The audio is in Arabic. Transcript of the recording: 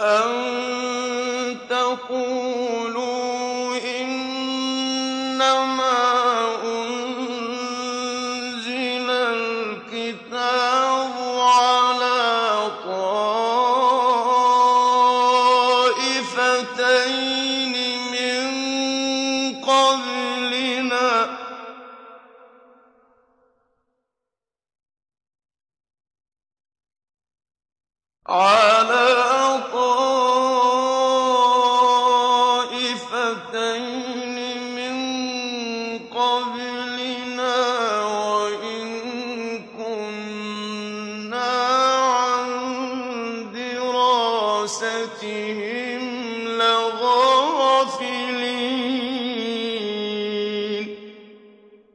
أَن تَقُولُوا إِنَّمَا أُنزِلَ الْكِتَابُ عَلَىٰ طَائِفَتَيْنِ مِن قَبْلِنَا وَإِن كُنَّا عَن دِرَاسَتِهِمْ